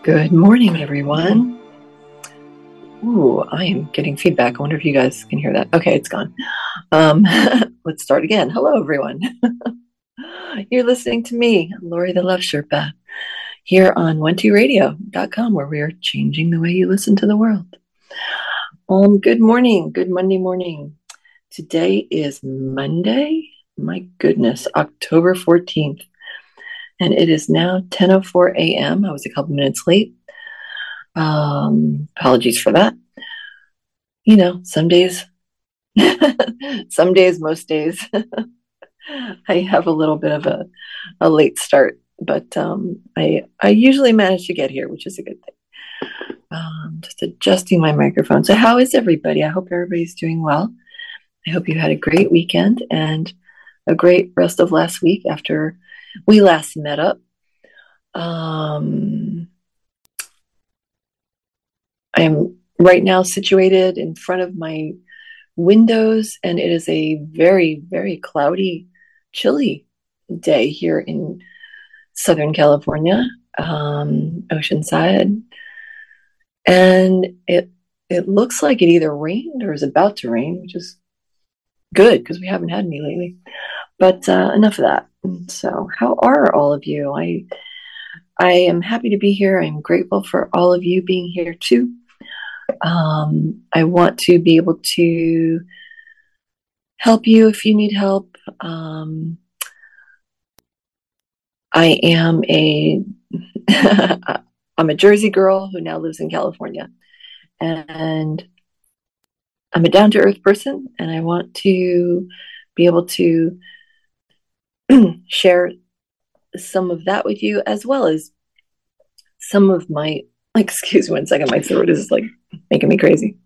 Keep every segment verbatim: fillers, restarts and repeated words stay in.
Good morning, everyone. Ooh, I am getting feedback. I wonder if you guys can hear that. Okay, it's gone. Um, let's start again. Hello, everyone. You're listening to me, Lori the Love Sherpa, here on one two radio dot com, where we are changing the way you listen to the world. Um, good morning. Good Monday morning. Today is Monday. My goodness, October fourteenth. And it is now ten oh four a.m. I was a couple minutes late. Um, apologies for that. You know, some days, some days, most days, I have a little bit of a, a late start, but um, I I usually manage to get here, which is a good thing. Um, just adjusting my microphone. So how is everybody? I hope everybody's doing well. I hope you had a great weekend and a great rest of last week after we last met up. Um, I am right now situated in front of my windows, and it is a very, very cloudy, chilly day here in Southern California, um, Oceanside. And it it looks like it either rained or is about to rain, which is good because we haven't had any lately. But uh, enough of that. So, how are all of you? I I am happy to be here. I'm grateful for all of you being here too. Um, I want to be able to help you if you need help. Um, I am a I'm a Jersey girl who now lives in California, and I'm a down-to-earth person, and I want to be able to share some of that with you, as well as some of my, like, excuse me one second, my throat is like making me crazy.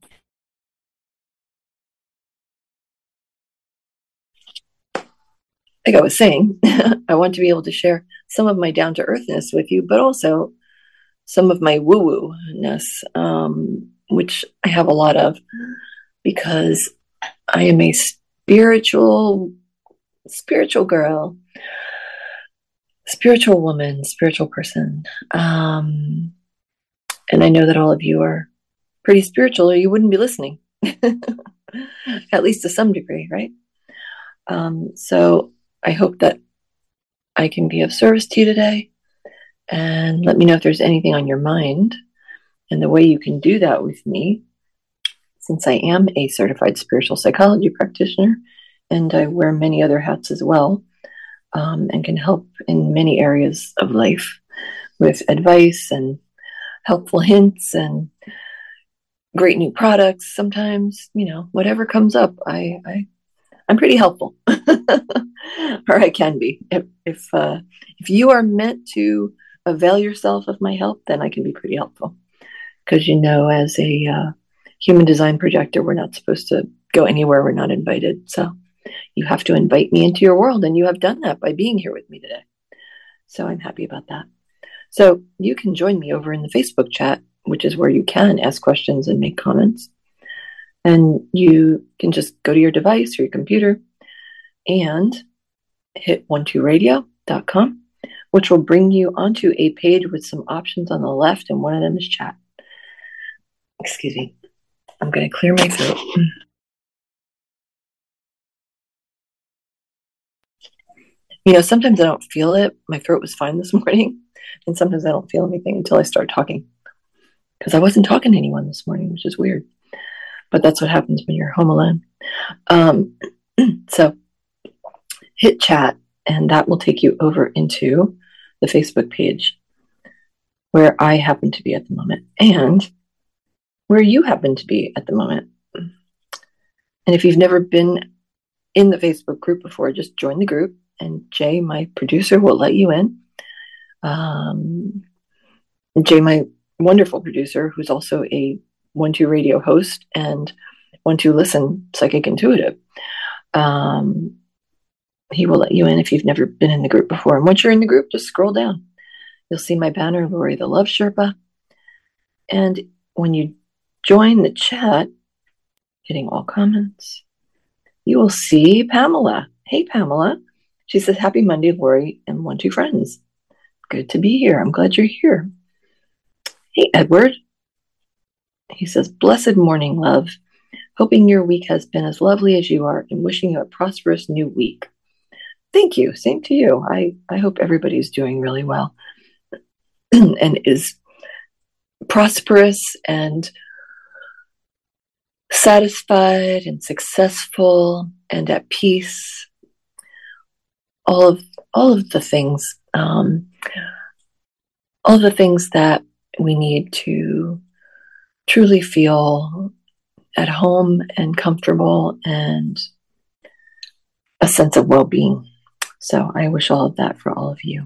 Like I was saying, I want to be able to share some of my down-to-earthness with you, but also some of my woo-woo-ness, um, which I have a lot of, because I am a spiritual, spiritual girl, spiritual woman, spiritual person. Um, and I know that all of you are pretty spiritual, or you wouldn't be listening, at least to some degree, right? Um, so I hope that I can be of service to you today, and let me know if there's anything on your mind. And the way you can do that with me, since I am a certified spiritual psychology practitioner, and I wear many other hats as well, um, and can help in many areas of life with advice and helpful hints and great new products. Sometimes, you know, whatever comes up, I, I I'm pretty helpful, or I can be. If if, uh, if you are meant to avail yourself of my help, then I can be pretty helpful. Because, you know, as a uh, human design projector, we're not supposed to go anywhere we're not invited. So you have to invite me into your world, and you have done that by being here with me today. So I'm happy about that. So you can join me over in the Facebook chat, which is where you can ask questions and make comments. And you can just go to your device or your computer and hit one two radio dot com, which will bring you onto a page with some options on the left, and one of them is chat. Excuse me. I'm going to clear my throat. You know, sometimes I don't feel it. My throat was fine this morning, and sometimes I don't feel anything until I start talking, because I wasn't talking to anyone this morning, which is weird. But that's what happens when you're home alone. Um, so hit chat, and that will take you over into the Facebook page where I happen to be at the moment, and where you happen to be at the moment. And if you've never been in the Facebook group before, just join the group, and Jay, my producer, will let you in. Um, Jay, my wonderful producer, who's also a one two radio host and one two listen psychic intuitive, um, he will let you in if you've never been in the group before. And once you're in the group, just scroll down. You'll see my banner, Lori the Love Sherpa. And when you join the chat, hitting all comments, you will see Pamela. Hey, Pamela. She says, happy Monday, Lori and one two friends. Good to be here. I'm glad you're here. Hey, Edward. He says, blessed morning, love. Hoping your week has been as lovely as you are and wishing you a prosperous new week. Thank you. Same to you. I, I hope everybody's doing really well and is prosperous and satisfied and successful and at peace. All of all of the things, um, all of the things that we need to truly feel at home and comfortable and a sense of well-being. So I wish all of that for all of you.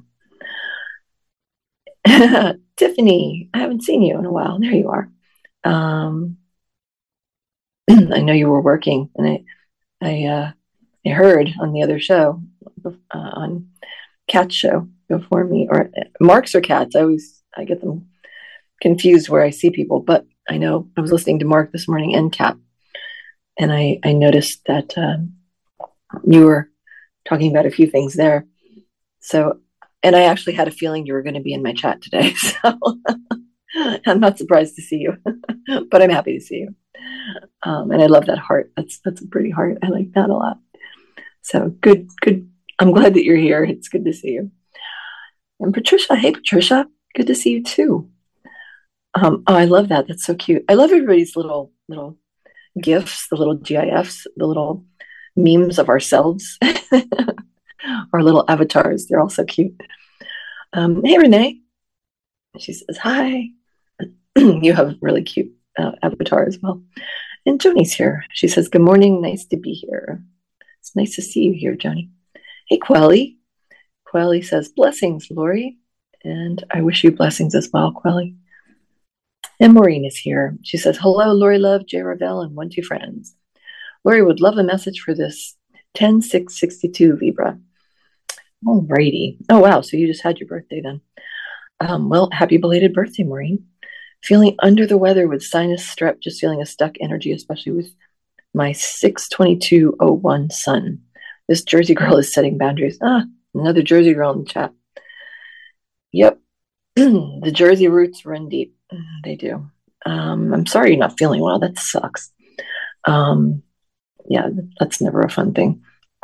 Tiffany, I haven't seen you in a while. There you are. Um, I know you were working, and I, I, uh, I heard on the other show, uh, on Kat's show before me, or Mark's or Kat's. I always I get them confused where I see people, but I know I was listening to Mark this morning and Kat, and I I noticed that um, you were talking about a few things there. So, and I actually had a feeling you were going to be in my chat today. So I'm not surprised to see you, but I'm happy to see you. Um, and I love that heart. That's that's a pretty heart. I like that a lot. So good, good. I'm glad that you're here. It's good to see you. And Patricia, hey Patricia, good to see you too. Um, oh, I love that. That's so cute. I love everybody's little little gifs, the little GIFs, the little memes of ourselves, our little avatars. They're all so cute. Um, hey Renee, she says hi. You have really cute uh, avatar as well. And Joni's here. She says, good morning. Nice to be here. It's nice to see you here, Joni. Hey, Quelly. Quelly says, blessings, Lori. And I wish you blessings as well, Quelly. And Maureen is here. She says, hello, Lori Love, Jay Ravel, and one, two friends. Lori would love a message for this ten six sixty-two Libra. Alrighty. Oh, wow. So you just had your birthday then. Um, well, happy belated birthday, Maureen. Feeling under the weather with sinus strep, just feeling a stuck energy, especially with my six twenty-two oh one sun. This Jersey girl is setting boundaries. Ah, another Jersey girl in the chat. Yep. The Jersey roots run deep. They do. Um, I'm sorry you're not feeling well. That sucks. Um, yeah, that's never a fun thing.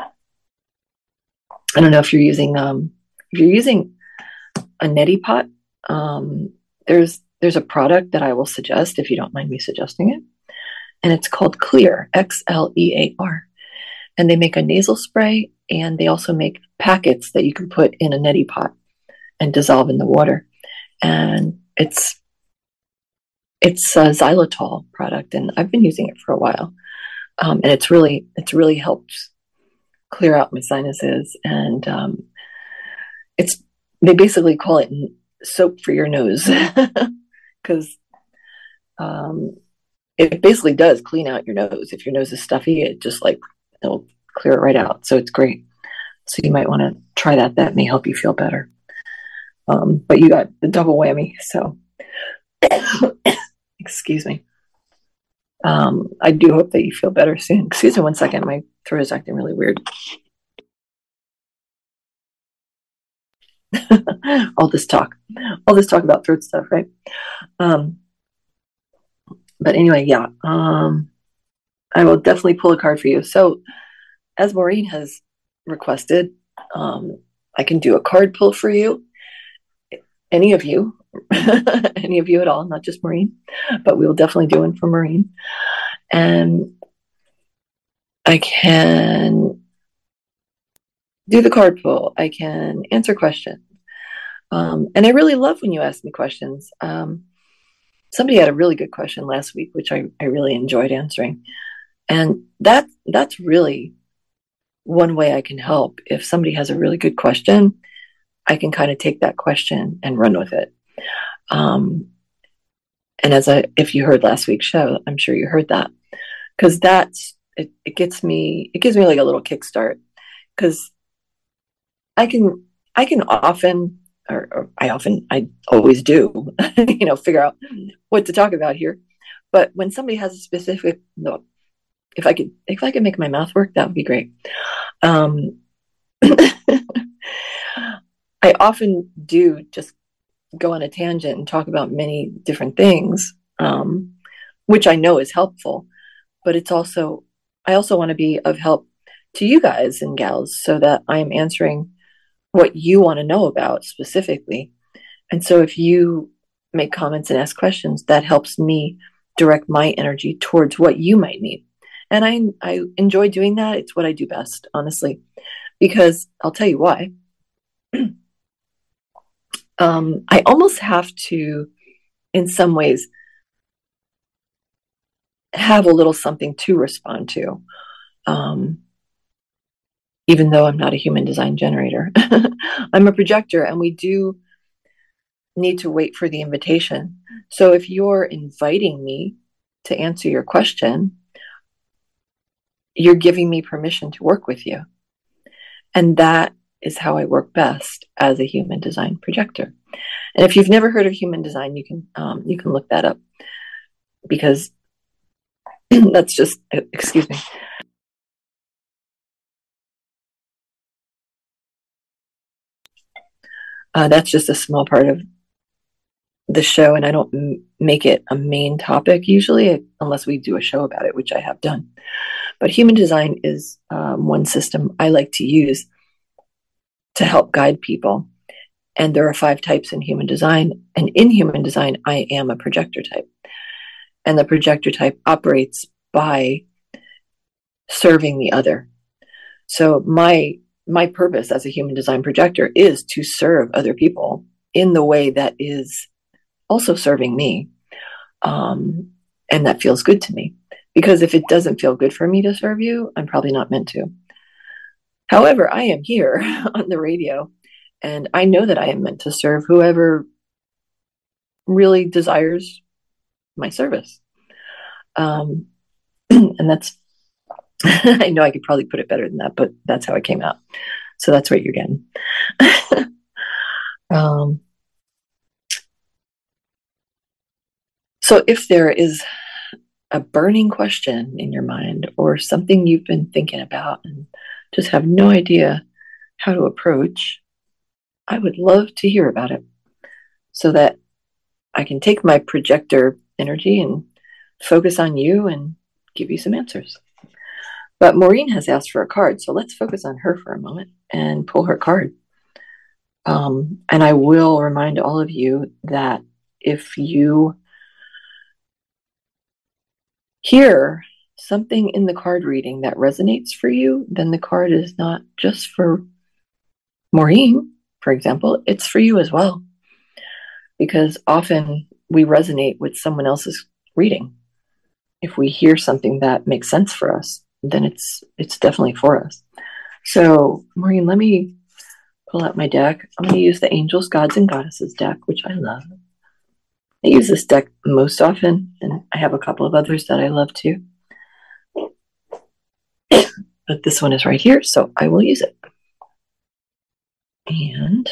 I don't know if you're using, um, if you're using a neti pot, um, there's There's a product that I will suggest if you don't mind me suggesting it. And it's called Xlear, X L E A R. And they make a nasal spray, and they also make packets that you can put in a neti pot and dissolve in the water. And it's it's a xylitol product, and I've been using it for a while. Um, and it's really it's really helped clear out my sinuses. And um, it's they basically call it soap for your nose. Because um, it basically does clean out your nose. If your nose is stuffy, it just like it'll clear it right out. So it's great. So you might want to try that. That may help you feel better. Um, but you got the double whammy. So excuse me. Um, I do hope that you feel better soon. Excuse me one second. My throat is acting really weird. all this talk, all this talk about throat stuff, right? Um, but anyway, yeah, um, I will definitely pull a card for you. So as Maureen has requested, um, I can do a card pull for you. Any of you, any of you at all, not just Maureen, but we will definitely do one for Maureen. And I can do the card pull. I can answer questions. Um, and I really love when you ask me questions. Um, somebody had a really good question last week, which I, I really enjoyed answering. And that that's really one way I can help. If somebody has a really good question, I can kind of take that question and run with it. Um, and as I, if you heard last week's show, I'm sure you heard that, because that's it, it gets me, it gives me like a little kickstart, because I can, I can often, or, or I often, I always do, you know, figure out what to talk about here. But when somebody has a specific, no, if I could, if I could make my mouth work, that would be great. Um, I often do just go on a tangent and talk about many different things, um, which I know is helpful, but it's also, I also want to be of help to you guys and gals so that I'm answering what you want to know about specifically. And so if you make comments and ask questions, that helps me direct my energy towards what you might need. And I, I enjoy doing that. It's what I do best, honestly, because I'll tell you why. um, I almost have to, in some ways, have a little something to respond to. Um, even though I'm not a human design generator, I'm a projector, and we do need to wait for the invitation. So if you're inviting me to answer your question, you're giving me permission to work with you. And that is how I work best as a human design projector. And if you've never heard of human design, you can um, you can look that up, because that's just, excuse me. Uh, that's just a small part of the show, and I don't m- make it a main topic usually, unless we do a show about it, which I have done. But human design is um, one system I like to use to help guide people. And there are five types in human design. And in human design, I am a projector type. And the projector type operates by serving the other. So my my purpose as a human design projector is to serve other people in the way that is also serving me. Um, and that feels good to me. Because if it doesn't feel good for me to serve you, I'm probably not meant to. However, I am here on the radio, and I know that I am meant to serve whoever really desires my service. Um, and that's, I know I could probably put it better than that, but that's how it came out. So that's what you're getting. um, so if there is a burning question in your mind, or something you've been thinking about and just have no idea how to approach, I would love to hear about it so that I can take my projector energy and focus on you and give you some answers. But Maureen has asked for a card, so let's focus on her for a moment and pull her card. Um, and I will remind all of you that if you hear something in the card reading that resonates for you, then the card is not just for Maureen, for example, it's for you as well. Because often we resonate with someone else's reading. If we hear something that makes sense for us, then it's it's definitely for us. So, Maureen, let me pull out my deck. I'm going to use the Angels, Gods, and Goddesses deck, which I love. I use this deck most often, and I have a couple of others that I love too. But this one is right here, so I will use it. And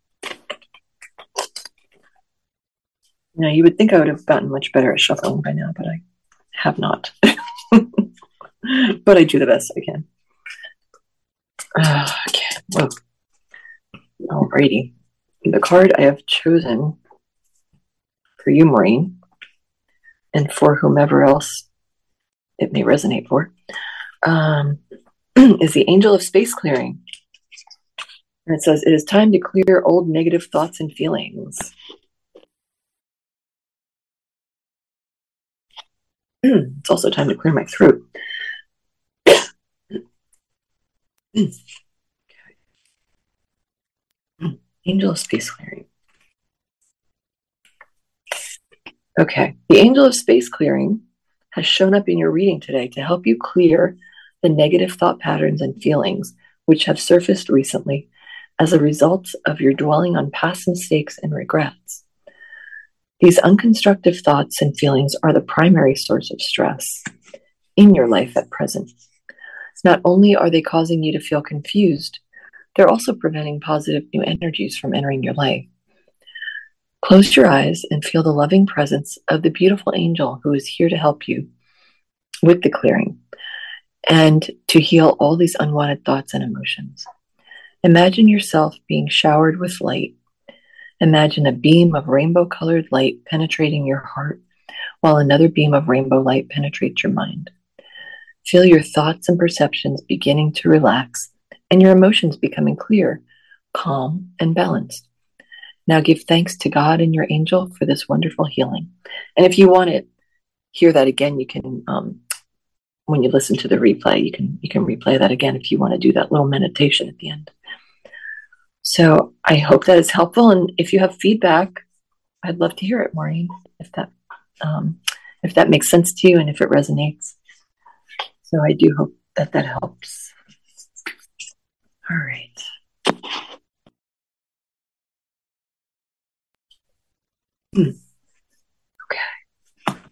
now you would think I would have gotten much better at shuffling by now, but I have not. But I do the best I can. Uh, okay. Well, alrighty. The card I have chosen for you, Maureen, and for whomever else it may resonate for, um, is the Angel of Space Clearing. And it says, it is time to clear old negative thoughts and feelings. It's also time to clear my throat. Okay. Angel of Space Clearing. Okay. The Angel of Space Clearing has shown up in your reading today to help you clear the negative thought patterns and feelings which have surfaced recently as a result of your dwelling on past mistakes and regrets. These unconstructive thoughts and feelings are the primary source of stress in your life at present. Not only are they causing you to feel confused, they're also preventing positive new energies from entering your life. Close your eyes and feel the loving presence of the beautiful angel who is here to help you with the clearing and to heal all these unwanted thoughts and emotions. Imagine yourself being showered with light Imagine a beam of rainbow-colored light penetrating your heart, while another beam of rainbow light penetrates your mind. Feel your thoughts and perceptions beginning to relax, and your emotions becoming clear, calm, and balanced. Now give thanks to God and your angel for this wonderful healing. And if you want to hear that again, you can, um, when you listen to the replay, you can you can replay that again if you want to do that little meditation at the end. So I hope that is helpful. And if you have feedback, I'd love to hear it, Maureen, if that um, if that makes sense to you and if it resonates. So I do hope that that helps. All right. Hmm. Okay.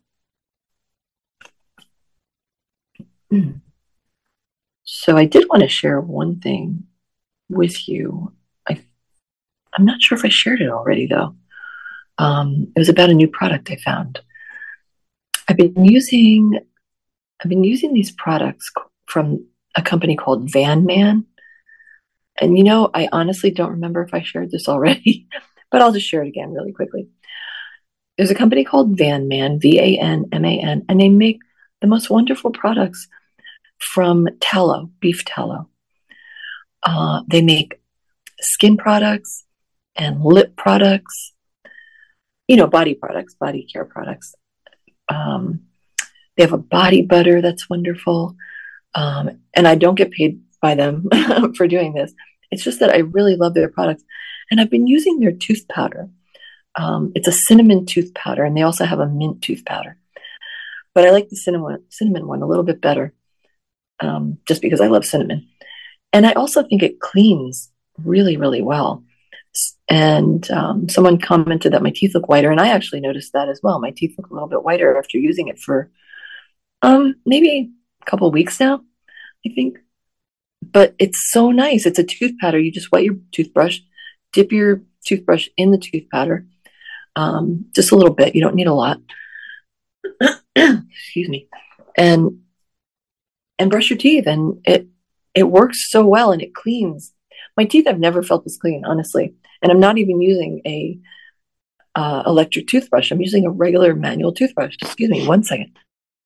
Hmm. So I did want to share one thing with you. I, I'm not sure if I shared it already, though. Um, it was about a new product I found. I've been using I've been using these products from a company called Van Man. And you know, I honestly don't remember if I shared this already, but I'll just share it again really quickly. There's a company called Van Man, V A N M A N, and they make the most wonderful products from tallow, beef tallow. Uh, they make skin products and lip products, you know, body products, body care products. Um, they have a body butter that's wonderful. Um, and I don't get paid by them for doing this. It's just that I really love their products. And I've been using their tooth powder. Um, it's a cinnamon tooth powder, and they also have a mint tooth powder. But I like the cinnamon, cinnamon one a little bit better, um, just because I love cinnamon. And I also think it cleans really, really well. And um, someone commented that my teeth look whiter, and I actually noticed that as well. My teeth look a little bit whiter after using it for um, maybe a couple of weeks now, I think. But it's so nice. It's a tooth powder. You just wet your toothbrush, dip your toothbrush in the tooth powder, um, just a little bit. You don't need a lot. Excuse me. And and brush your teeth, and it it works so well, and it cleans. My teeth have never felt this clean, honestly. And I'm not even using a uh, electric toothbrush. I'm using a regular manual toothbrush. Excuse me, one second.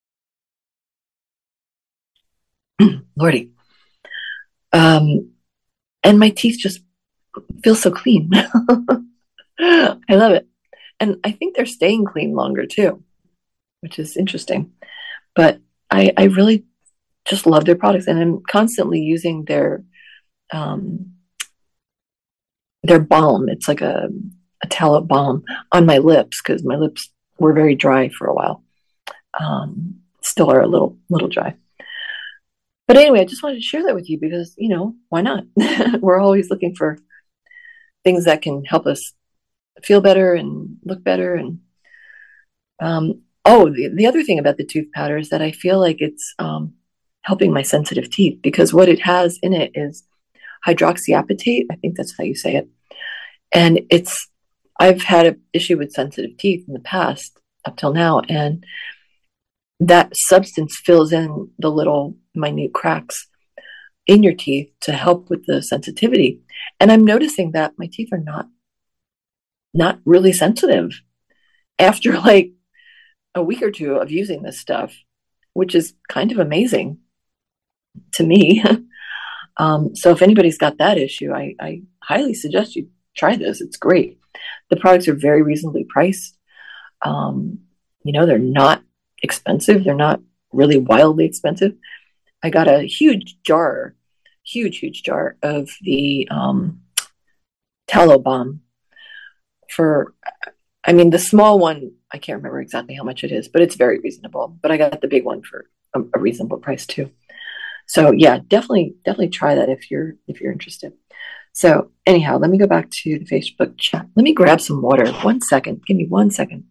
Lordy. Um, and my teeth just feel so clean. I love it. And I think they're staying clean longer too, which is interesting. But I, I really just love their products, and I'm constantly using their um, their balm. It's like a, a tallow balm on my lips because my lips were very dry for a while. Um, still are a little little dry. But anyway, I just wanted to share that with you because, you know, why not? We're always looking for things that can help us feel better and look better. And um, oh, the, the other thing about the tooth powder is that I feel like it's um, helping my sensitive teeth because what it has in it is hydroxyapatite. I think that's how you say it. And it's, I've had an issue with sensitive teeth in the past up till now. And that substance fills in the little minute cracks in your teeth to help with the sensitivity. And I'm noticing that my teeth are not not really sensitive after like a week or two of using this stuff, which is kind of amazing to me. um, so if anybody's got that issue, I, I highly suggest you try this. It's great. The products are very reasonably priced. Um, you know, they're not expensive. They're not really wildly expensive. I got a huge jar, huge, huge jar of the um, tallow balm for, I mean, the small one, I can't remember exactly how much it is, but it's very reasonable. But I got the big one for a, a reasonable price too. So yeah, definitely, definitely try that if you're if you're interested. So anyhow, let me go back to the Facebook chat. Let me grab some water. One second. Give me one second.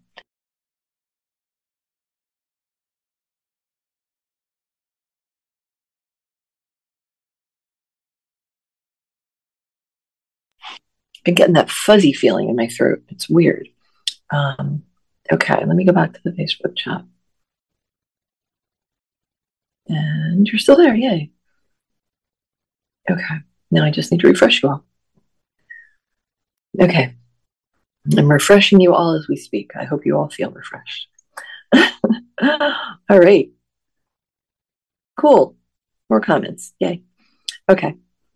Been getting that fuzzy feeling in my throat. It's weird. Um, okay, let me go back to the Facebook chat. And you're still there, yay. Okay, now I just need to refresh you all. Okay, I'm refreshing you all as we speak. I hope you all feel refreshed. All right. Cool. More comments. Yay. Okay.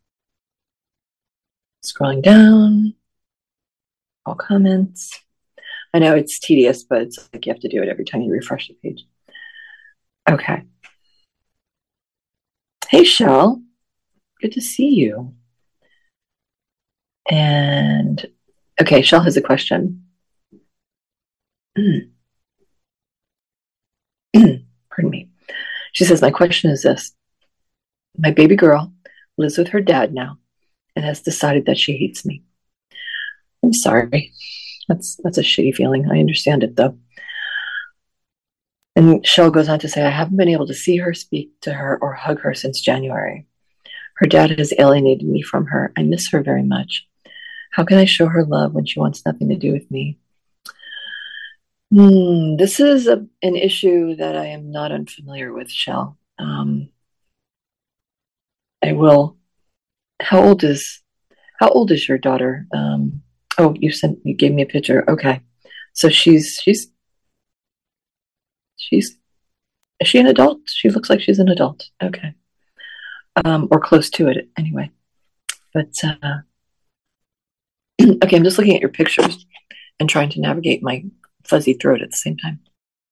Scrolling down. All comments. I know it's tedious, but it's like you have to do it every time you refresh the page. Okay. Hey, Shell. Good to see you. And okay, Shell has a question. Pardon me. She says, my question is this. My baby girl lives with her dad now and has decided that she hates me. I'm sorry. That's that's a shitty feeling. I understand it, though. And Shell goes on to say, I haven't been able to see her, speak to her, or hug her since January. Her dad has alienated me from her. I miss her very much. How can I show her love when she wants nothing to do with me? Hmm, this is a, an issue that I am not unfamiliar with, Shell. Um, I will. How old is how old is your daughter? Um, oh, you sent you gave me a picture. Okay, so she's she's she's is she an adult? She looks like she's an adult. Okay, um, or close to it anyway. But uh, okay, I'm just looking at your pictures and trying to navigate my fuzzy throat at the same time.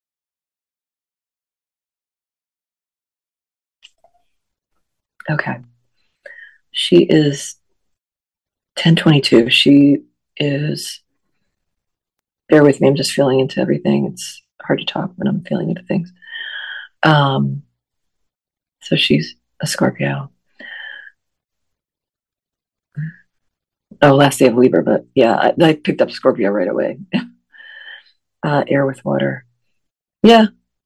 Okay, she is ten twenty-two. She is. Bear with me. I'm just feeling into everything. It's hard to talk when I'm feeling into things. Um, so she's a Scorpio. Oh, last day of Libra, but yeah, I, I picked up Scorpio right away. uh, air with water. Yeah.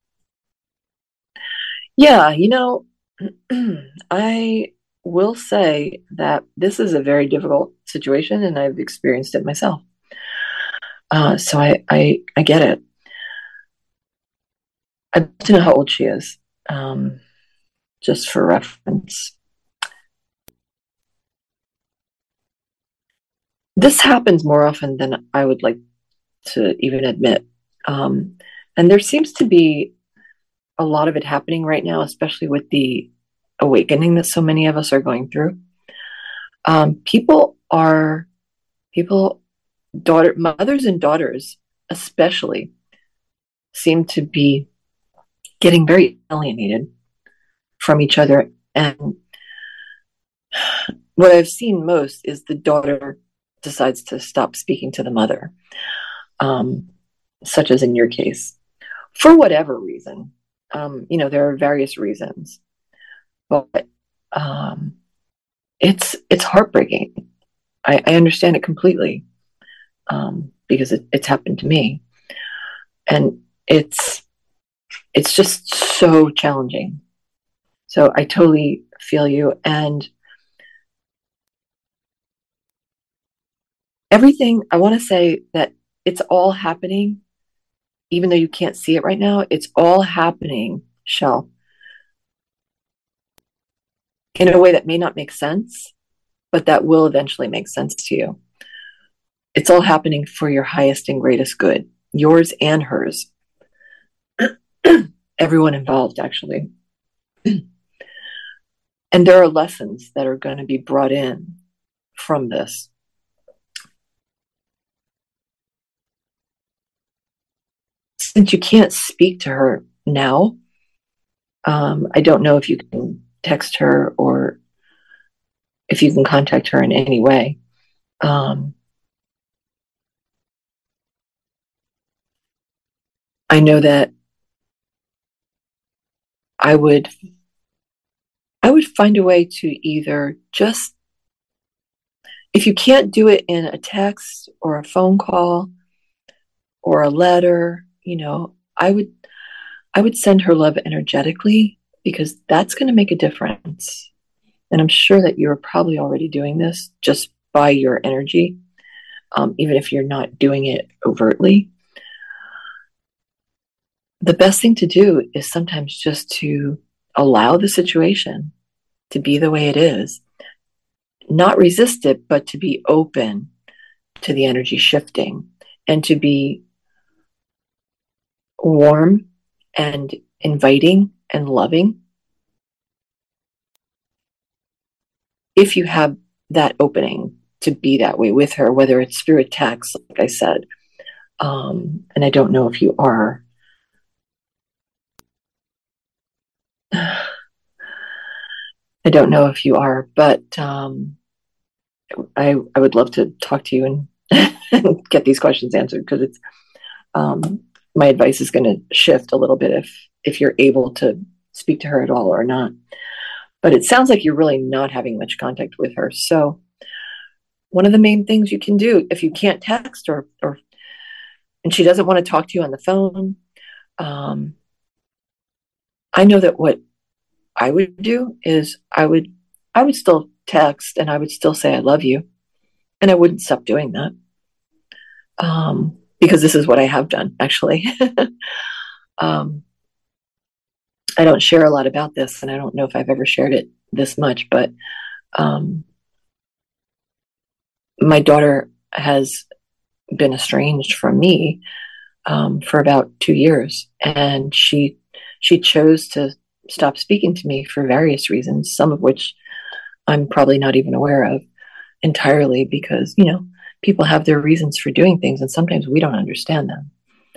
Yeah, you know, I will say that this is a very difficult situation and I've experienced it myself. Uh, so I, I, I get it. I'd like to know how old she is, um, just for reference. This happens more often than I would like to even admit. Um, and there seems to be a lot of it happening right now, especially with the awakening that so many of us are going through. Um, people are, people, daughter, mothers and daughters especially, seem to be getting very alienated from each other. And what I've seen most is the daughter decides to stop speaking to the mother, um, such as in your case, for whatever reason. Um, you know, there are various reasons, but um, it's it's heartbreaking. I, I understand it completely um, because it, it's happened to me, and it's it's just so challenging. So I totally feel you, and everything. I want to say that it's all happening, even though you can't see it right now. It's all happening, Shell, in a way that may not make sense, but that will eventually make sense to you. It's all happening for your highest and greatest good, yours and hers. Everyone involved, actually. And there are lessons that are going to be brought in from this. Since you can't speak to her now, um, I don't know if you can text her or if you can contact her in any way. Um, I know that I would I would find a way to either just, if you can't do it in a text or a phone call or a letter, you know, I would I would send her love energetically, because that's going to make a difference. And I'm sure that you're probably already doing this just by your energy, um, even if you're not doing it overtly. The best thing to do is sometimes just to allow the situation to be the way it is, not resist it, but to be open to the energy shifting and to be warm and inviting and loving. If you have that opening to be that way with her, whether it's through a text, like I said, um, and I don't know if you are. I don't know if you are, but um, I I would love to talk to you and get these questions answered, because it's um, my advice is going to shift a little bit if if you're able to speak to her at all or not. But it sounds like you're really not having much contact with her. So one of the main things you can do, if you can't text or or and she doesn't want to talk to you on the phone, um, I know that what I would do is I would I would still text, and I would still say I love you, and I wouldn't stop doing that, um, because this is what I have done, actually. um, I don't share a lot about this, and I don't know if I've ever shared it this much, but um, my daughter has been estranged from me um, for about two years, and she she chose to stop speaking to me for various reasons, some of which I'm probably not even aware of entirely, because, you know, people have their reasons for doing things, and sometimes we don't understand them.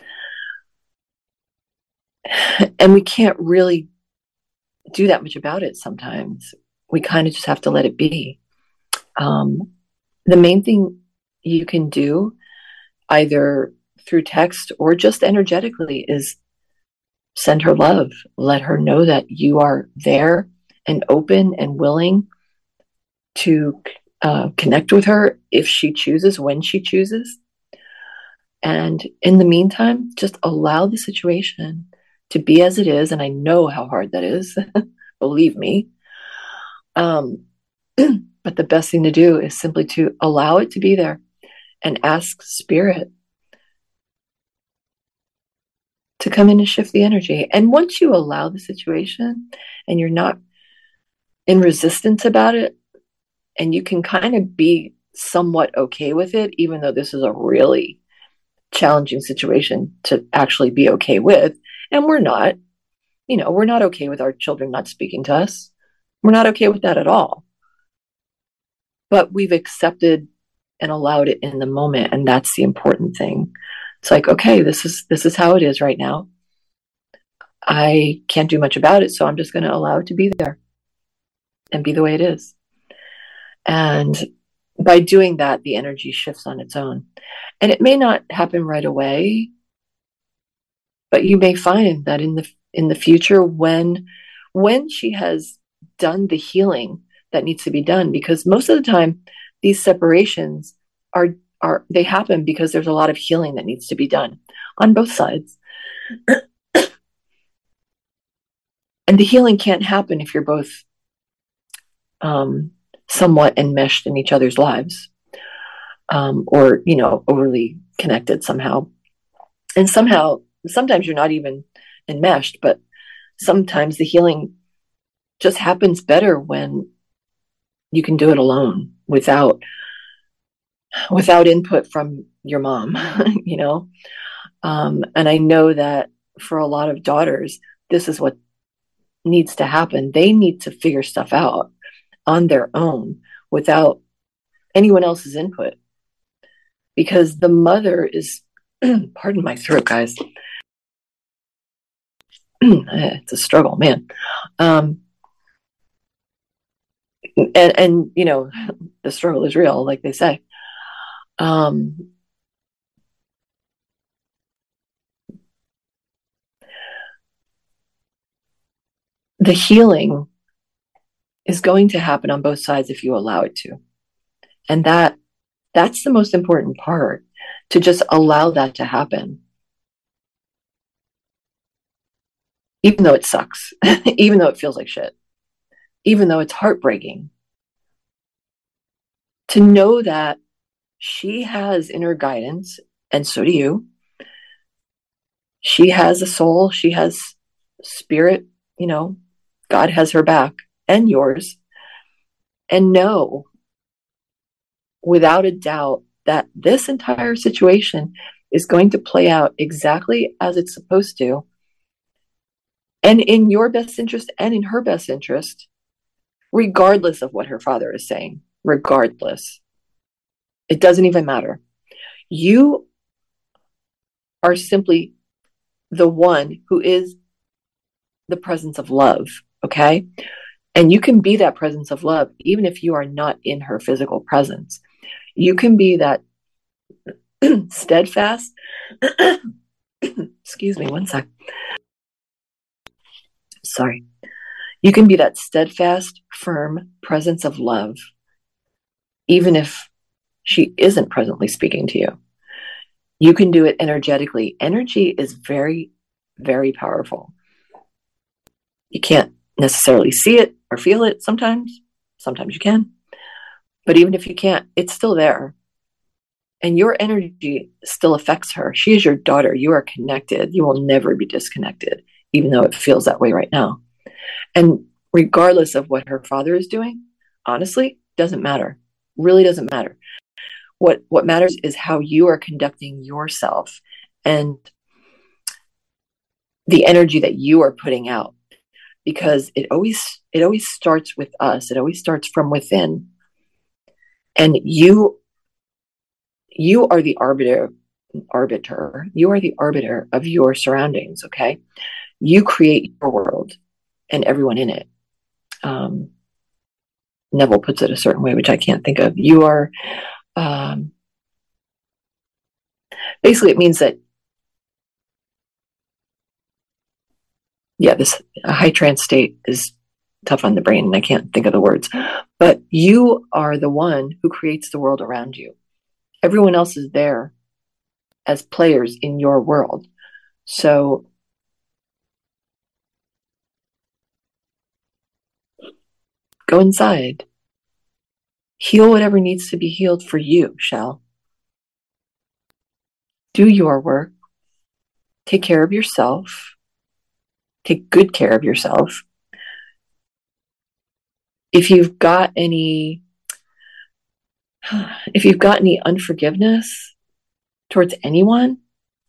And we can't really do that much about it sometimes. We kind of just have to let it be. Um, the main thing you can do, either through text or just energetically, is send her love. Let her know that you are there and open and willing to uh, connect with her if she chooses, when she chooses. And in the meantime, just allow the situation to be as it is. And I know how hard that is, believe me. Um, but the best thing to do is simply to allow it to be there and ask Spirit to come in and shift the energy. And once you allow the situation and you're not in resistance about it, and you can kind of be somewhat okay with it, even though this is a really challenging situation to actually be okay with. And we're not, you know, we're not okay with our children not speaking to us. We're not okay with that at all. But we've accepted and allowed it in the moment. And that's the important thing. It's like, okay, this is, this is how it is right now. I can't do much about it. So I'm just going to allow it to be there and be the way it is. And by doing that, the energy shifts on its own. And it may not happen right away, but you may find that in the in the future, when when she has done the healing that needs to be done, because most of the time these separations are are they happen because there's a lot of healing that needs to be done on both sides. And the healing can't happen if you're both um, somewhat enmeshed in each other's lives, um, or, you know, overly connected somehow. And somehow, sometimes you're not even enmeshed, but sometimes the healing just happens better when you can do it alone, without without input from your mom, you know. Um, and I know that for a lot of daughters, this is what needs to happen. They need to figure stuff out on their own without anyone else's input, because the mother is pardon my throat, guys. It's a struggle, man. Um, and, and, you know, the struggle is real, like they say. Um, the healing is going to happen on both sides if you allow it to. And that that's the most important part, to just allow that to happen. Even though it sucks, even though it feels like shit, even though it's heartbreaking, to know that she has inner guidance, and so do you. She has a soul, she has spirit, you know, God has her back and yours. And know without a doubt that this entire situation is going to play out exactly as it's supposed to, and in your best interest and in her best interest, regardless of what her father is saying. Regardless. It doesn't even matter. You are simply the one who is the presence of love, okay? And you can be that presence of love even if you are not in her physical presence. You can be that steadfast, excuse me, one sec. Sorry. You can be that steadfast, firm presence of love, even if she isn't presently speaking to you. You can do it energetically. Energy is very, very powerful. You can't necessarily see it or feel it sometimes. Sometimes you can. But even if you can't, it's still there. And your energy still affects her. She is your daughter. You are connected. You will never be disconnected, even though it feels that way right now. And regardless of what her father is doing, honestly, doesn't matter. Really doesn't matter. What what matters is how you are conducting yourself and the energy that you are putting out. Because it always it always starts with us. It always starts from within. And you you are the arbiter arbiter. You are the arbiter of your surroundings, okay? You create your world and everyone in it. Um, Neville puts it a certain way, which I can't think of. You are, um, basically it means that, yeah, this high trance state is tough on the brain and I can't think of the words, but you are the one who creates the world around you. Everyone else is there as players in your world. So go inside. Heal whatever needs to be healed for you, Shell. Do your work. Take care of yourself. Take good care of yourself. If you've got any, if you've got any unforgiveness towards anyone,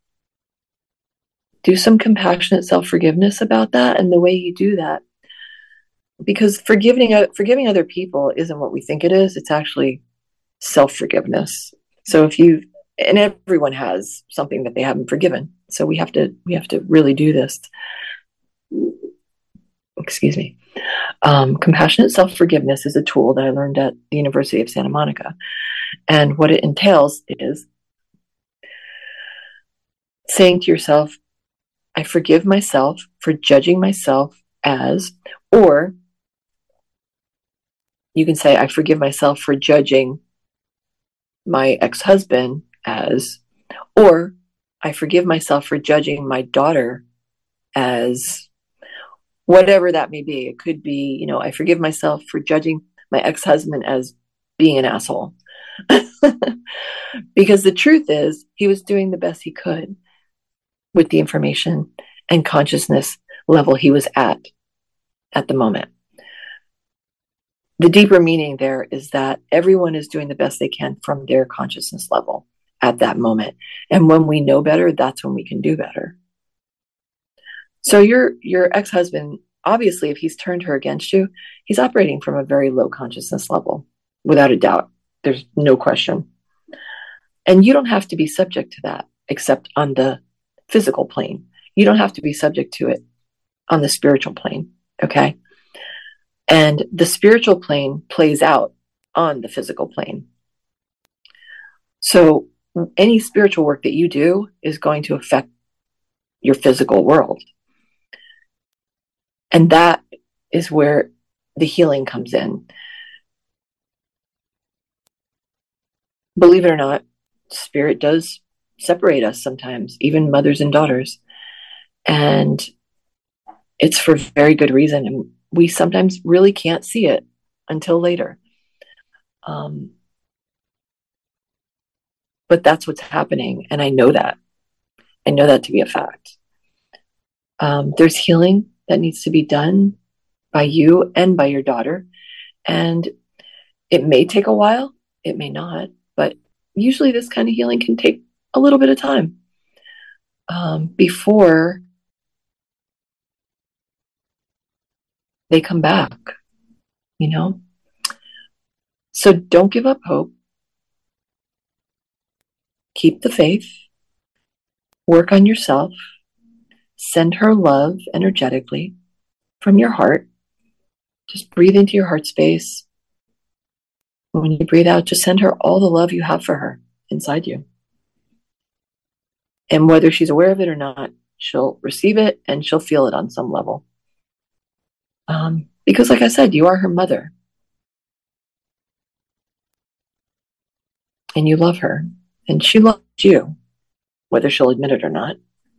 do some compassionate self-forgiveness about that. And the way you do that, because forgiving forgiving other people isn't what we think it is. It's actually self-forgiveness. So if you, and everyone has something that they haven't forgiven. So we have to, we have to really do this. Excuse me. Um, compassionate self-forgiveness is a tool that I learned at the University of Santa Monica. And what it entails is saying to yourself, I forgive myself for judging myself as, or you can say, I forgive myself for judging my ex-husband as, or I forgive myself for judging my daughter as, whatever that may be. It could be, you know, I forgive myself for judging my ex-husband as being an asshole. Because the truth is, he was doing the best he could with the information and consciousness level he was at at the moment. The deeper meaning there is that everyone is doing the best they can from their consciousness level at that moment. And when we know better, that's when we can do better. So your your ex-husband, obviously, if he's turned her against you, he's operating from a very low consciousness level, without a doubt. There's no question. And you don't have to be subject to that, except on the physical plane. You don't have to be subject to it on the spiritual plane, okay? And the spiritual plane plays out on the physical plane. So any spiritual work that you do is going to affect your physical world. And that is where the healing comes in. Believe it or not, spirit does separate us sometimes, even mothers and daughters. And it's for very good reason. And we sometimes really can't see it until later. Um, but that's what's happening. And I know that. I know that to be a fact. Um, there's healing that needs to be done by you and by your daughter. And it may take a while. It may not. But usually this kind of healing can take a little bit of time um, before they come back, you know? So don't give up hope. Keep the faith. Work on yourself. Send her love energetically from your heart. Just breathe into your heart space. When you breathe out, just send her all the love you have for her inside you. And whether she's aware of it or not, she'll receive it and she'll feel it on some level. Um, because like I said, you are her mother. And you love her. And she loves you, whether she'll admit it or not.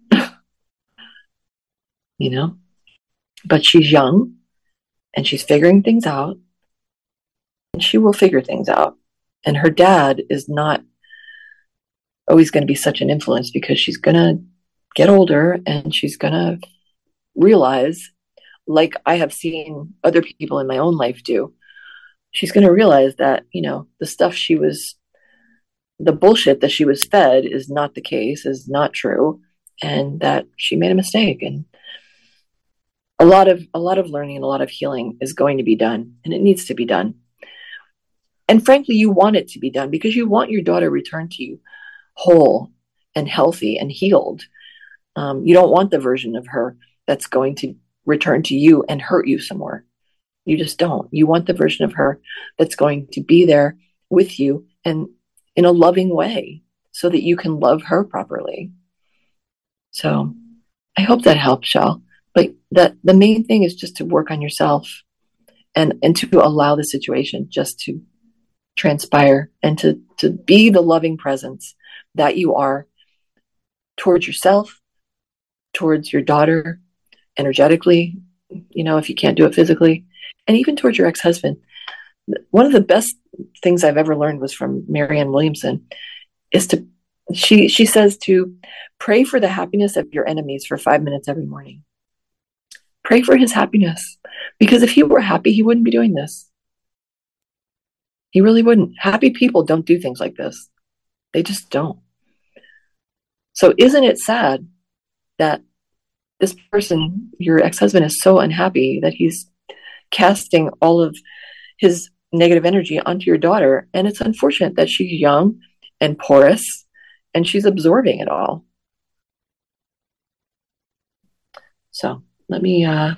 You know? But she's young and she's figuring things out. And she will figure things out. And her dad is not always going to be such an influence because she's going to get older and she's going to realize, like I have seen other people in my own life do, she's going to realize that, you know, the stuff she was, the bullshit that she was fed is not the case, is not true, and that she made a mistake. And a lot of, a lot of learning and a lot of healing is going to be done, and it needs to be done. And frankly, you want it to be done because you want your daughter returned to you whole and healthy and healed. Um, you don't want the version of her that's going to return to you and hurt you some more. You just don't. You want the version of her that's going to be there with you and in a loving way so that you can love her properly. So I hope that helps, Shal. But that the main thing is just to work on yourself and, and to allow the situation just to transpire and to, to be the loving presence that you are towards yourself, towards your daughter, energetically, you know, if you can't do it physically, and even towards your ex-husband. One of the best things I've ever learned was from Marianne Williamson is to, she, she says to pray for the happiness of your enemies for five minutes every morning. Pray for his happiness, because if he were happy, he wouldn't be doing this. He really wouldn't. Happy people don't do things like this. They just don't. So isn't it sad that this person, your ex-husband, is so unhappy that he's casting all of his negative energy onto your daughter? And it's unfortunate that she's young and porous and she's absorbing it all. So let me uh,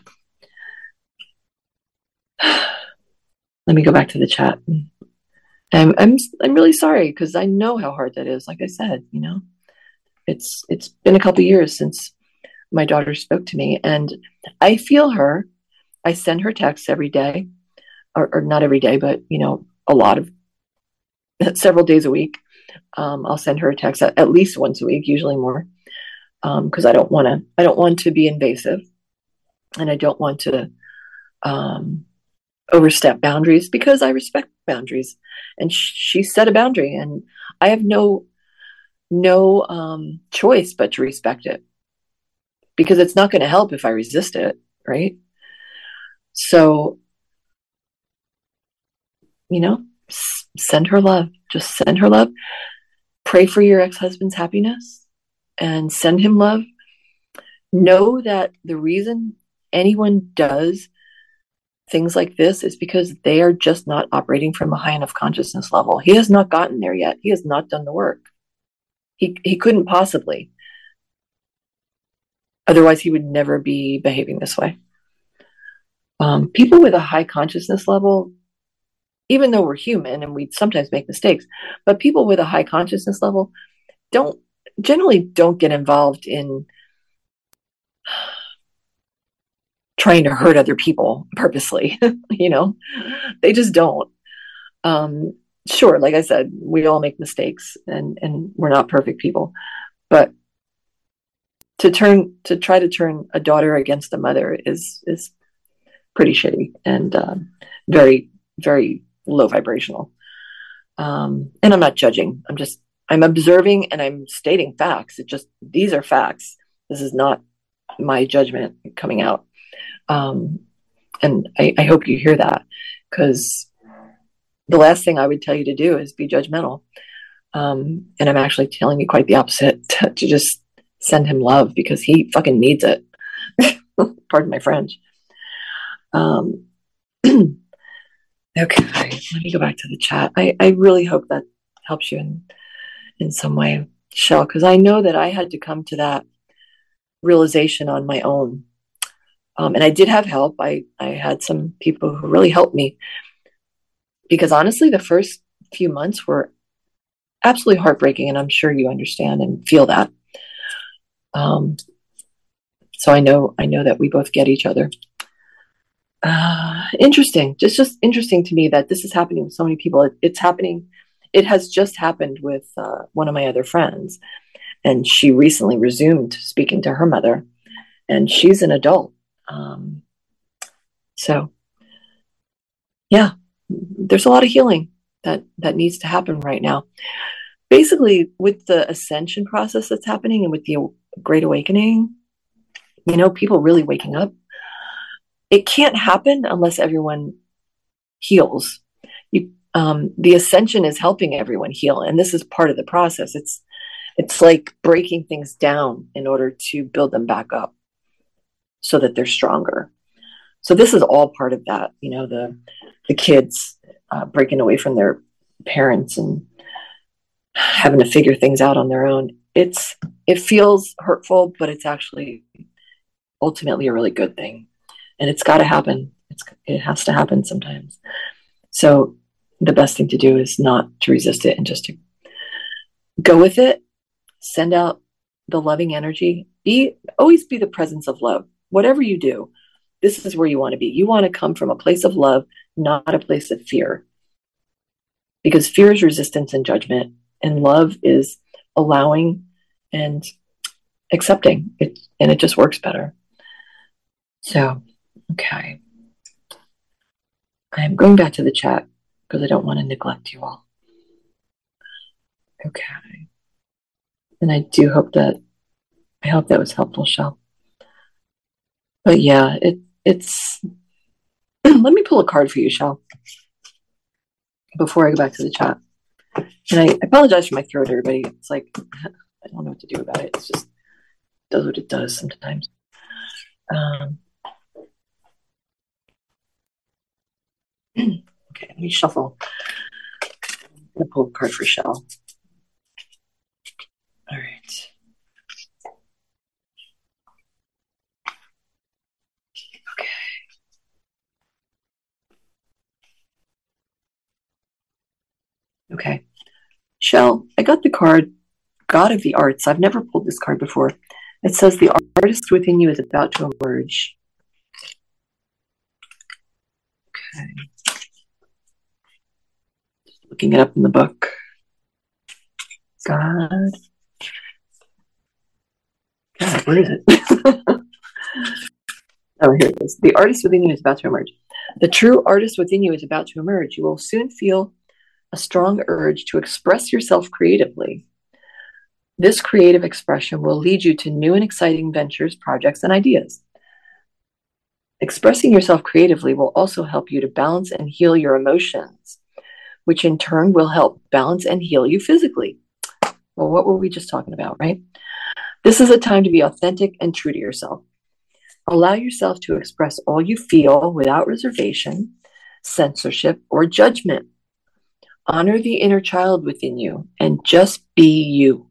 let me go back to the chat. I'm I'm I'm really sorry because I know how hard that is. Like I said, you know, it's it's been a couple years since my daughter spoke to me, and I feel her. I send her texts every day, or, or not every day, but you know, a lot of several days a week. Um, I'll send her a text at, at least once a week, usually more, because um, I don't want to. I don't want to be invasive, and I don't want to um, overstep boundaries because I respect boundaries. And sh- she set a boundary, and I have no no um, choice but to respect it, because it's not going to help if I resist it, right? So, you know, s- send her love. Just send her love. Pray for your ex-husband's happiness and send him love. Know that the reason anyone does things like this is because they are just not operating from a high enough consciousness level. He has not gotten there yet. He has not done the work. He he couldn't possibly. Otherwise, he would never be behaving this way. Um, people with a high consciousness level, even though we're human and we sometimes make mistakes, but people with a high consciousness level don't generally don't get involved in trying to hurt other people purposely. You know, they just don't. Um, sure, like I said, we all make mistakes, and and we're not perfect people, but to turn to try to turn a daughter against a mother is is pretty shitty and um, very very low vibrational. Um, and I'm not judging. I'm just I'm observing and I'm stating facts. It just these are facts. This is not my judgment coming out. Um, and I, I hope you hear that, because the last thing I would tell you to do is be judgmental. Um, and I'm actually telling you quite the opposite, to, to just send him love because he fucking needs it. Pardon my French. Um, okay, let me go back to the chat. I, I really hope that helps you in, in some way, Shell, because I know that I had to come to that realization on my own. Um, and I did have help. I, I had some people who really helped me because honestly, the first few months were absolutely heartbreaking. And I'm sure you understand and feel that. Um, so I know, I know that we both get each other. Uh, interesting. Just, just interesting to me that this is happening with so many people. It, it's happening. It has just happened with uh, one of my other friends, and she recently resumed speaking to her mother, and she's an adult. Um, so, yeah, there's a lot of healing that that needs to happen right now. Basically, with the ascension process that's happening and with the Great Awakening, you know, people really waking up. It can't happen unless everyone heals. You, um, the ascension is helping everyone heal, and this is part of the process. It's it's like breaking things down in order to build them back up so that they're stronger. So this is all part of that. You know, the the kids uh, breaking away from their parents and having to figure things out on their own. It's it feels hurtful, but it's actually ultimately a really good thing. And it's got to happen. It's, it has to happen sometimes. So the best thing to do is not to resist it and just to go with it. Send out the loving energy. Be always be the presence of love. Whatever you do, this is where you want to be. You want to come from a place of love, not a place of fear. Because fear is resistance and judgment, and love is allowing and accepting it, and it just works better. So, okay. I'm going back to the chat because I don't want to neglect you all. Okay. And I do hope that, I hope that was helpful, Shell. But yeah, it it's, let me pull a card for you, Shell, before I go back to the chat. And I, I apologize for my throat, everybody. It's like, I don't know what to do about it. It's just, it does what it does sometimes. Um, okay, let me shuffle. I'm going to pull a card for Shell. All right. Okay. Okay. Shell, I got the card, God of the Arts. I've never pulled this card before. It says the artist within you is about to emerge. Okay. Looking it up in the book. God. God, where is it? Oh, here it is. The artist within you is about to emerge. The true artist within you is about to emerge. You will soon feel a strong urge to express yourself creatively. This creative expression will lead you to new and exciting ventures, projects, and ideas. Expressing yourself creatively will also help you to balance and heal your emotions, which in turn will help balance and heal you physically. Well, what were we just talking about, right? This is a time to be authentic and true to yourself. Allow yourself to express all you feel without reservation, censorship, or judgment. Honor the inner child within you and just be you.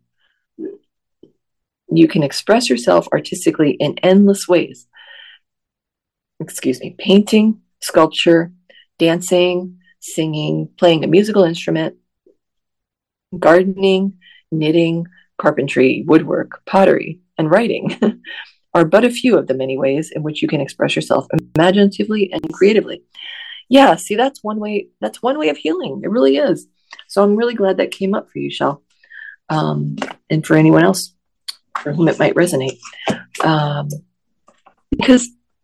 You can express yourself artistically in endless ways. Excuse me, painting, sculpture, dancing, singing, playing a musical instrument, gardening, knitting, carpentry, woodwork, pottery, and writing are but a few of the many ways in which you can express yourself imaginatively and creatively. Yeah, see, that's one way, that's one way of healing. It really is. So I'm really glad that came up for you, Shell. Um, and for anyone else for whom it might resonate. Um, because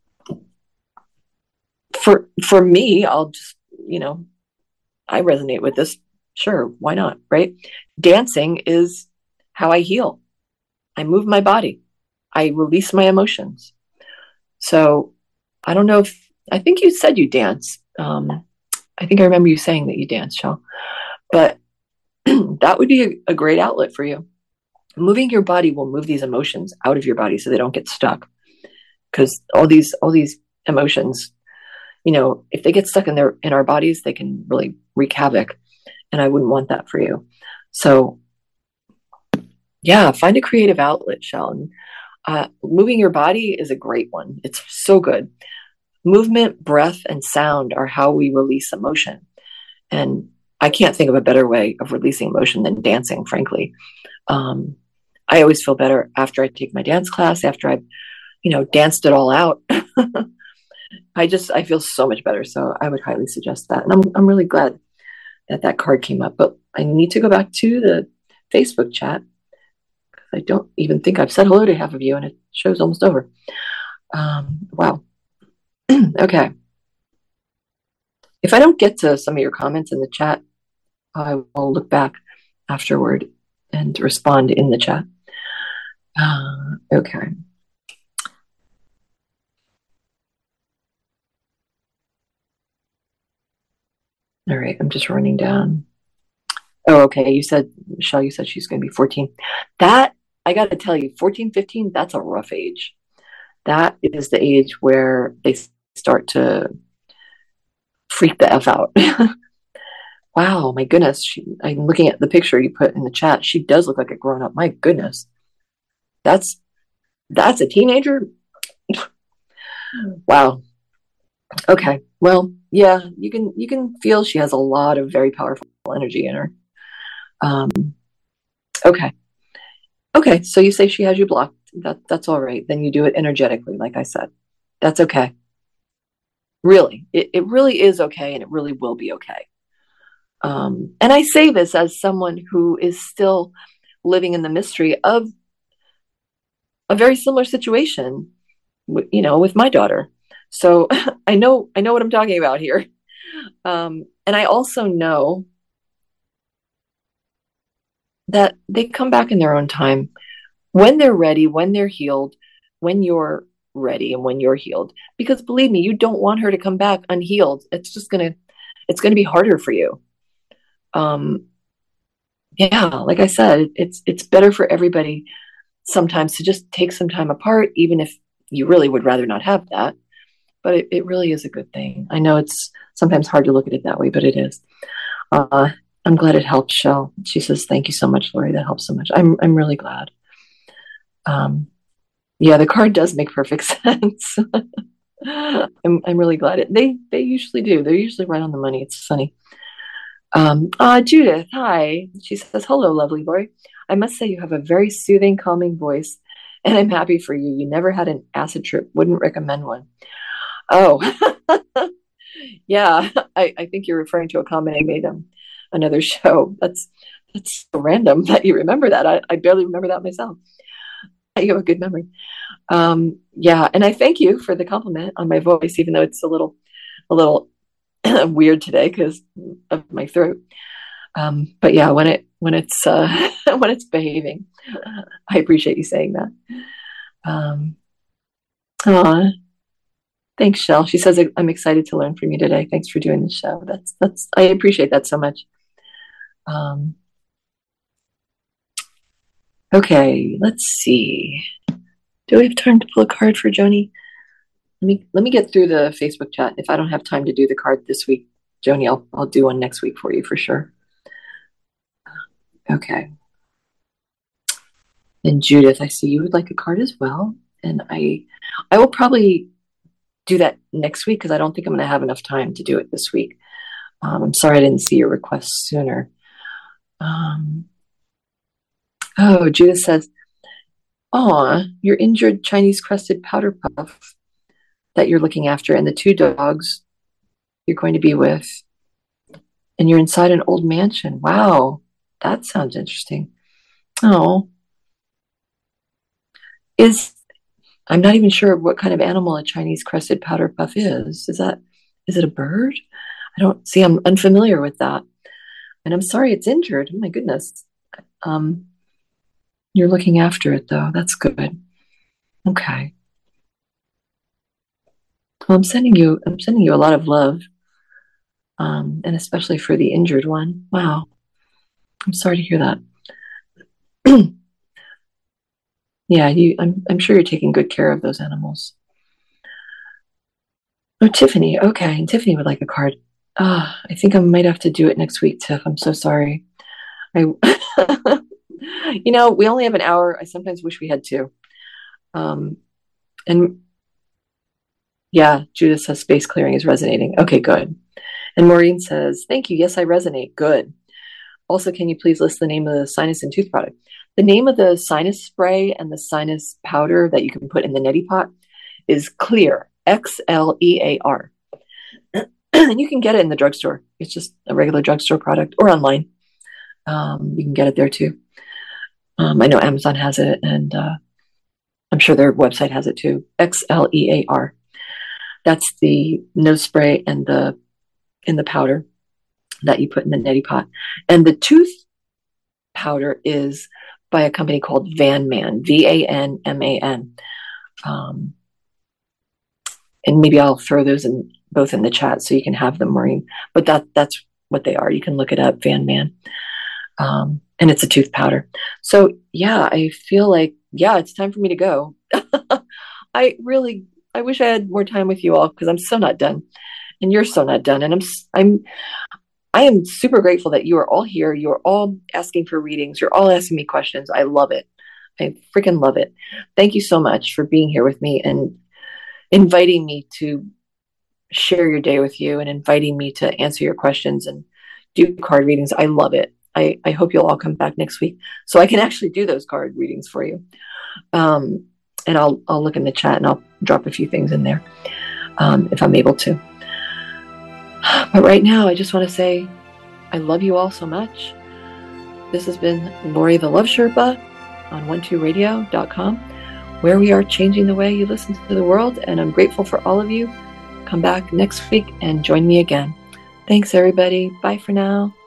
for for me, I'll just, you know, I resonate with this. Sure, why not, right? Dancing is how I heal. I move my body. I release my emotions. So I don't know if, I think you said you dance. Um, I think I remember you saying that you dance, Shell. But that would be a, a great outlet for you. Moving your body will move these emotions out of your body so they don't get stuck. Because all these all these emotions, you know, if they get stuck in their in our bodies, they can really wreak havoc. And I wouldn't want that for you. So yeah, find a creative outlet, Sheldon. Uh, moving your body is a great one. It's so good. Movement, breath, and sound are how we release emotion. And I can't think of a better way of releasing emotion than dancing, frankly. Um, I always feel better after I take my dance class, after I've, you know, danced it all out. I just, I feel so much better. So I would highly suggest that. And I'm, I'm really glad that that card came up. But I need to go back to the Facebook chat. I don't even think I've said hello to half of you, and it show's almost over. Um, wow. Okay. If I don't get to some of your comments in the chat, I will look back afterward and respond in the chat. Uh, okay. All right. I'm just running down. Oh, okay. You said, Michelle, you said she's going to be fourteen. That, I got to tell you, fourteen, fifteen, that's a rough age. That is the age where they start to freak the F out. Wow, my goodness. She, I'm looking at the picture you put in the chat. She does look like a grown up. My goodness. That's that's a teenager. Wow. Okay. Well, yeah, you can you can feel she has a lot of very powerful energy in her. Um, okay. Okay. So you say she has you blocked. That that's all right. Then you do it energetically, like I said. That's okay. Really. It, it really is okay, and it really will be okay. Um, and I say this as someone who is still living in the mystery of a very similar situation, you know, with my daughter. So I know I know what I'm talking about here. Um, and I also know that they come back in their own time when they're ready, when they're healed, when you're ready and when you're healed. Because believe me, you don't want her to come back unhealed. It's just gonna it's gonna be harder for you. Um, yeah, like I said, it's it's better for everybody sometimes to just take some time apart, even if you really would rather not have that. But it, it really is a good thing. I know it's sometimes hard to look at it that way, but it is. Uh, I'm glad it helped, Shell. She says, "Thank you so much, Lori. That helps so much." I'm I'm really glad. Um, yeah, the card does make perfect sense. I'm I'm really glad it. They they usually do. They're usually right on the money. It's funny. Um, uh, Judith, hi. She says, "Hello, lovely Lori. I must say you have a very soothing, calming voice, and I'm happy for you. You never had an acid trip. Wouldn't recommend one." Oh, yeah. I, I think you're referring to a comment I made on another show. That's that's so random that you remember that. I, I barely remember that myself. You have a good memory. Um, yeah, and I thank you for the compliment on my voice, even though it's a little a little weird today because of my throat. Um, but yeah, when it when it's uh, when it's behaving, I appreciate you saying that. Um, aw, thanks, Shell. She says I'm excited to learn from you today. Thanks for doing the show. That's that's I appreciate that so much. Um, okay, let's see. Do we have time to pull a card for Joni? Let me let me get through the Facebook chat. If I don't have time to do the card this week, Joni, I'll I'll do one next week for you for sure. Okay. And Judith, I see you would like a card as well. And I I will probably do that next week because I don't think I'm going to have enough time to do it this week. Um, I'm sorry I didn't see your request sooner. Um, oh, Judith says, "Aw, your injured Chinese crested powder puff that you're looking after, and the two dogs you're going to be with, and you're inside an old mansion. Wow, that sounds interesting." Oh, is I'm not even sure what kind of animal a Chinese crested powder puff is. Is that is it a bird? I don't see. I'm unfamiliar with that, and I'm sorry it's injured. Oh my goodness. Um, you're looking after it though. That's good. Okay. Well, I'm sending you. I'm sending you a lot of love, um, and especially for the injured one. Wow. I'm sorry to hear that. Yeah, you. I'm. I'm sure you're taking good care of those animals. Oh, Tiffany. Okay, and Tiffany would like a card. Ah, I think I might have to do it next week, Tiff. I'm so sorry. I. You know, we only have an hour. I sometimes wish we had two. Um, and yeah, Judith says space clearing is resonating. Okay, good. And Maureen says, thank you. Yes, I resonate. Good. Also, can you please list the name of the sinus and tooth product? The name of the sinus spray and the sinus powder that you can put in the neti pot is Xlear, X L E A R. And you can get it in the drugstore. It's just a regular drugstore product or online. Um, you can get it there too. Um, I know Amazon has it, and uh, I'm sure their website has it too. X L E A R. That's the nose spray and the in the powder that you put in the neti pot. And the tooth powder is by a company called Van Man, V A N M A N. Um, and maybe I'll throw those in both in the chat so you can have them, Maureen. But that that's what they are. You can look it up, Van Man. Um, and it's a tooth powder. So yeah, I feel like, yeah, it's time for me to go. I really, I wish I had more time with you all because I'm so not done. And you're so not done. And I'm, I'm, I am super grateful that you are all here. You're all asking for readings. You're all asking me questions. I love it. I freaking love it. Thank you so much for being here with me and inviting me to share your day with you and inviting me to answer your questions and do card readings. I love it. I, I hope you'll all come back next week so I can actually do those card readings for you. Um, and I'll, I'll look in the chat and I'll drop a few things in there um, if I'm able to. But right now, I just want to say I love you all so much. This has been Lori the Love Sherpa on one two radio dot com, where we are changing the way you listen to the world. And I'm grateful for all of you. Come back next week and join me again. Thanks, everybody. Bye for now.